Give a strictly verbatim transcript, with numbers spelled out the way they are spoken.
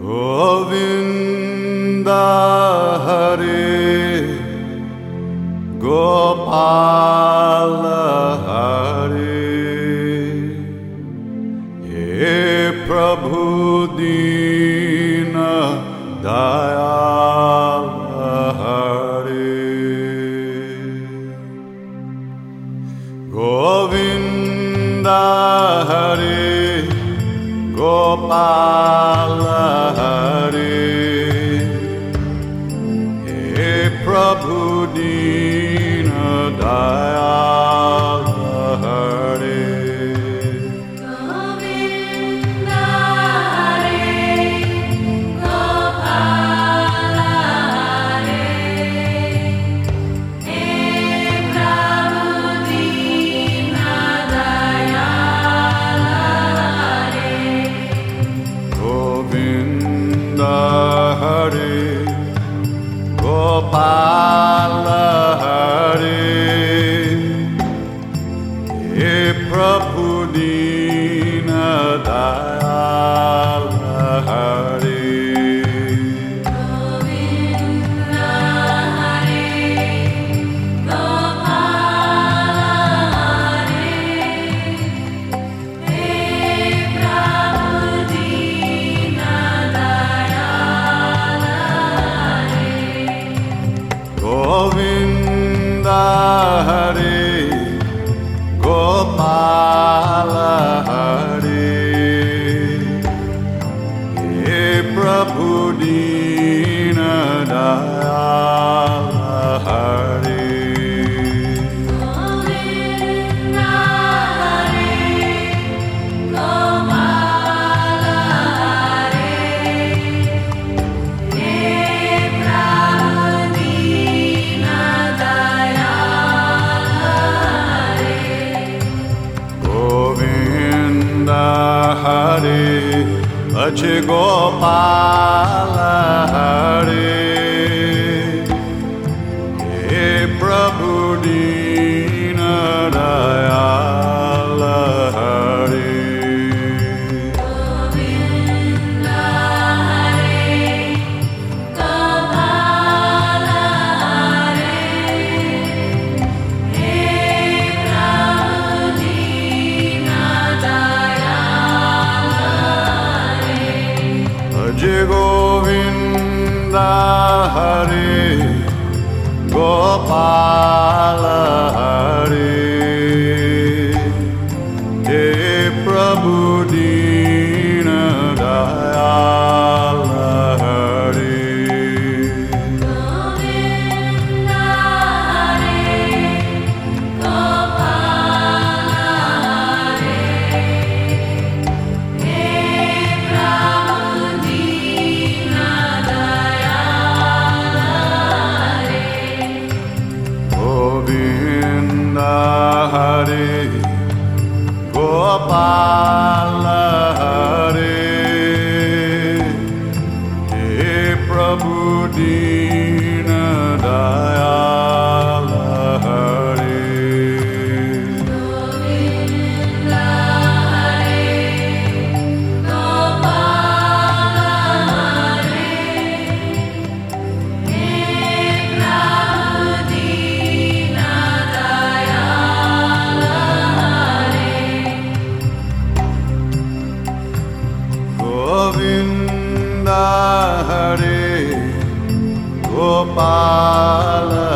Govinda Hare Gopala Hare He Prabhu Dina Dayala Hare Govinda Hare Gopala Hare He Prabhu Dina Dayala Hare Govinda Hare Gopala Hare He Prabhu Dina Dayala Hare Govinda Hare Gopala Hare He Prabhu Dina Dayala Hare Govinda Hare Gopala Hare He Prabhu Dina Dayala Hare Govinda Hare Gopala Hare He Prabhu Dina Dayala Hare Govinda Hare Gopala Hare He Prabhu Dina Dayala Hare Govinda Hare Ache Gopala Hare He Prabhu Dina Dayala Hare Govinda Hare Gopala Hare He Prabhu Dina Dayala Hare Aje Govinda Hare Gopala Hare He Prabhu Dina Dayala Hare Govinda Hare Gopala Hare He Prabhu Dina Dayala Hare Govinda Hare Gopala Hare He Prabhu Dina Dayala Hare Govinda Hare Gopala Hare He Prabhu Dina Dayala Hare Govinda Hare Gopala